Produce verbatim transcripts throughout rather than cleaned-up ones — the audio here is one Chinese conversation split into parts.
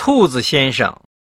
兔子先生。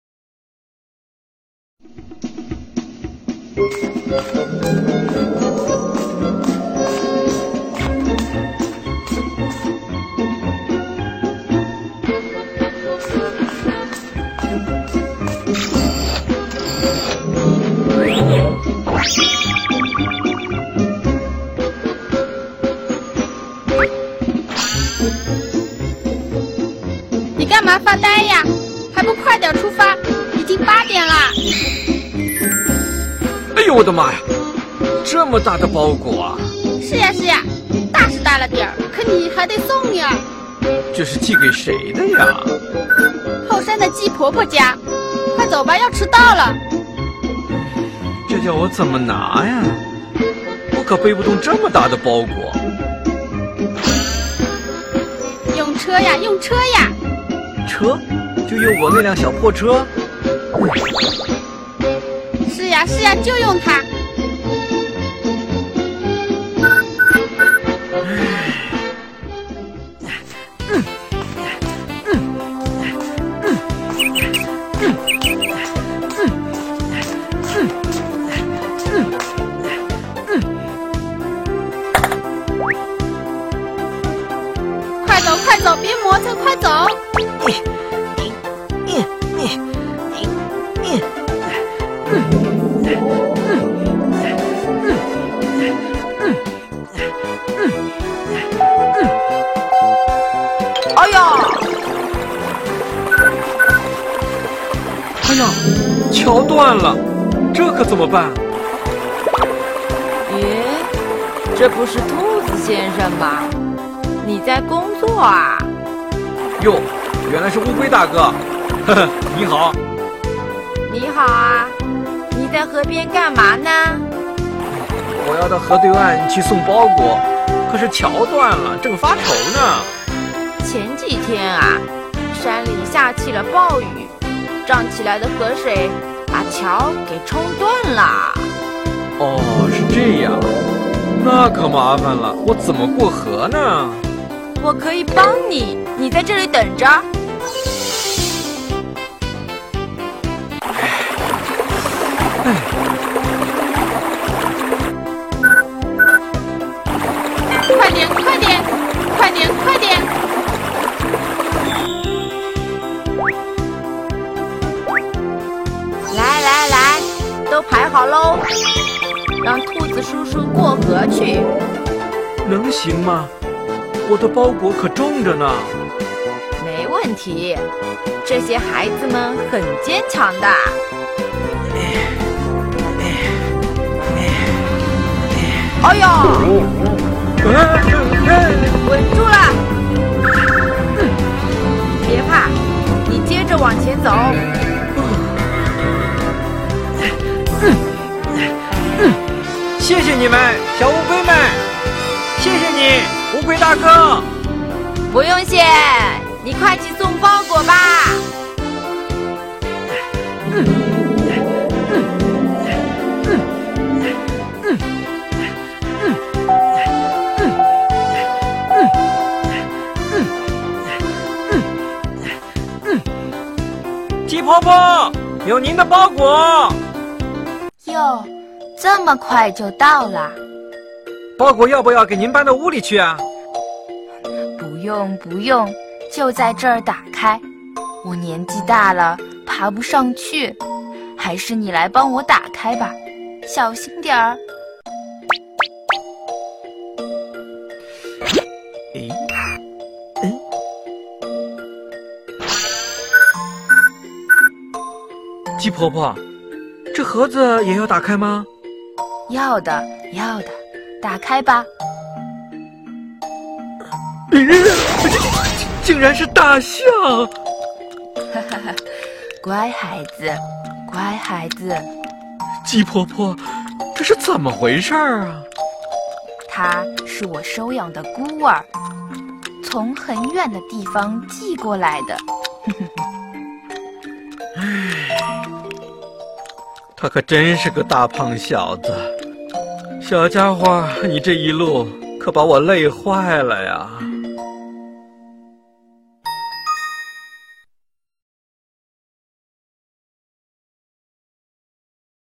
你干嘛发呆呀？还不快点出发？已经八点了。 哎呦我的妈呀，这么大的包裹啊！ 是呀是呀，大是大了点儿，可你还得送呀。 这是寄给谁的呀？ 后山的鸡婆婆家。快走吧，要迟到了。 这叫我怎么拿呀？我可背不动这么大的包裹。 用车呀，用车呀。 车？就用我那辆小破车？ 是呀是呀，就用它。快走快走，别磨蹭，快走。 哎呀！ 哎呀，桥断了，这可怎么办？ 咦，这不是兔子先生吗？你在工作啊？ 哟，原来是乌龟大哥，呵呵，你好。 你好啊，你在河边干嘛呢？ 我要到河对岸去送包裹，可是桥断了，正发愁呢。 前几天啊，山里下起了暴雨，涨起来的河水把桥给冲断了。 哦，是这样，那可麻烦了，我怎么过河呢？ 我可以帮你，你在这里等着。 哎， 快点快点快点快点！ 来来来，都排好喽，让兔子叔叔过河去。 能行吗？我的包裹可重着呢。 没问题，这些孩子们很坚强的。哎呦！稳住了！别怕，你接着往前走。 谢谢你们，小乌龟们！谢谢你，乌龟大哥！ 不用谢，你快去送包裹吧。 鸡婆婆，有您的包裹。 哟，这么快就到了？ 包裹要不要给您搬到屋里去啊？ 不用不用，就在这儿打开。我年纪大了，爬不上去，还是你来帮我打开吧，小心点儿。 诶，嗯，鸡婆婆，这盒子也要打开吗？ 要的要的，打开吧。 竟然是大象！ 乖孩子，乖孩子。 鸡婆婆，这是怎么回事啊？ 他是我收养的孤儿，从很远的地方寄过来的。 唉，他可真是个大胖小子。小家伙，你这一路可把我累坏了呀。